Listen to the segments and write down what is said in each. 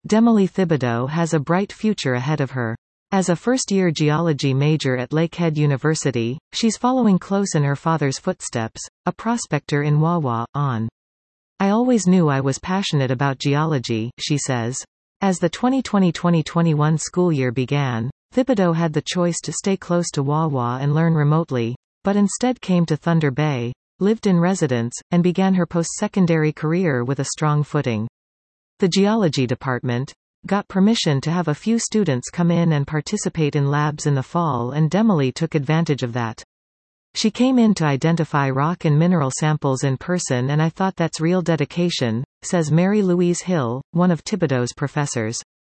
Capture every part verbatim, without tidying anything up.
Demily Thibodeau has a bright future ahead of her. As a first-year geology major at Lakehead University, she's following close in her father's footsteps, a prospector in Wawa, on. I always knew I was passionate about geology, she says. As the twenty twenty to twenty twenty-one school year began, Thibodeau had the choice to stay close to Wawa and learn remotely, but instead came to Thunder Bay, lived in residence, and began her post-secondary career with a strong footing. The geology department got permission to have a few students come in and participate in labs in the fall, and Demily took advantage of that. She came in to identify rock and mineral samples in person, and I thought that's real dedication, says Mary Louise Hill, one of Thibodeau's professors.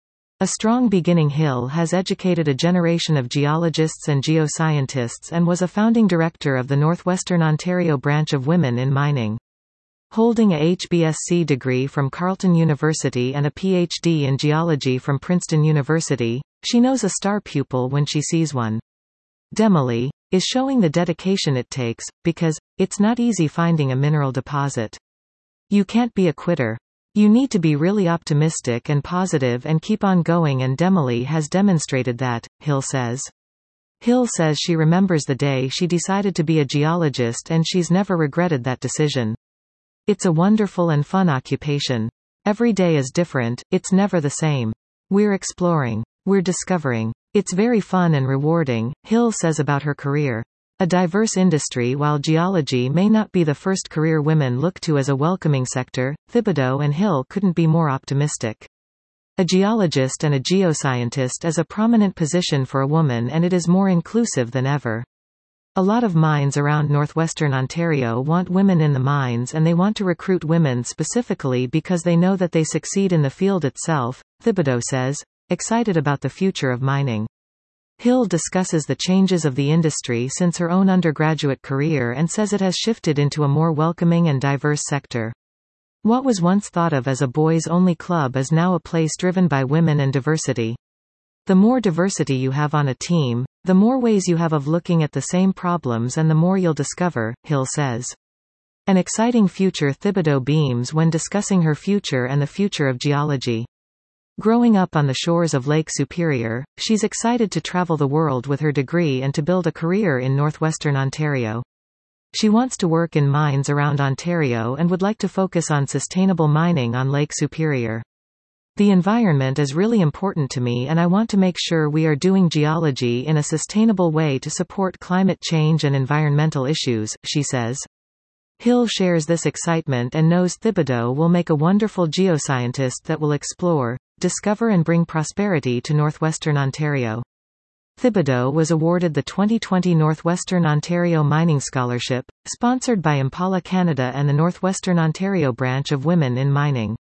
A strong beginning. Hill has educated a generation of geologists and geoscientists and was a founding director of the Northwestern Ontario branch of Women in Mining. Holding a H B S c degree from Carleton University and a P H D in geology from Princeton University, she knows a star pupil when she sees one. Demily is showing the dedication it takes, because it's not easy finding a mineral deposit. You can't be a quitter. You need to be really optimistic and positive and keep on going, and Demily has demonstrated that, Hill says. Hill says she remembers the day she decided to be a geologist, and she's never regretted that decision. It's a wonderful and fun occupation. Every day is different, it's never the same. We're exploring. We're discovering. It's very fun and rewarding, Hill says about her career. A diverse industry. While geology may not be the first career women look to as a welcoming sector, Thibodeau and Hill couldn't be more optimistic. A geologist and a geoscientist is a prominent position for a woman, and it is more inclusive than ever. A lot of mines around northwestern Ontario want women in the mines, and they want to recruit women specifically because they know that they succeed in the field itself, Thibodeau says, excited about the future of mining. Hill discusses the changes of the industry since her own undergraduate career and says it has shifted into a more welcoming and diverse sector. What was once thought of as a boys-only club is now a place driven by women and diversity. The more diversity you have on a team, the more ways you have of looking at the same problems, and the more you'll discover, Hill says. An exciting future. Thibodeau beams when discussing her future and the future of geology. Growing up on the shores of Lake Superior, she's excited to travel the world with her degree and to build a career in northwestern Ontario. She wants to work in mines around Ontario and would like to focus on sustainable mining on Lake Superior. The environment is really important to me, and I want to make sure we are doing geology in a sustainable way to support climate change and environmental issues, she says. Hill shares this excitement and knows Thibodeau will make a wonderful geoscientist that will explore, discover and bring prosperity to northwestern Ontario. Thibodeau was awarded the twenty twenty Northwestern Ontario Mining Scholarship, sponsored by Impala Canada and the Northwestern Ontario branch of Women in Mining.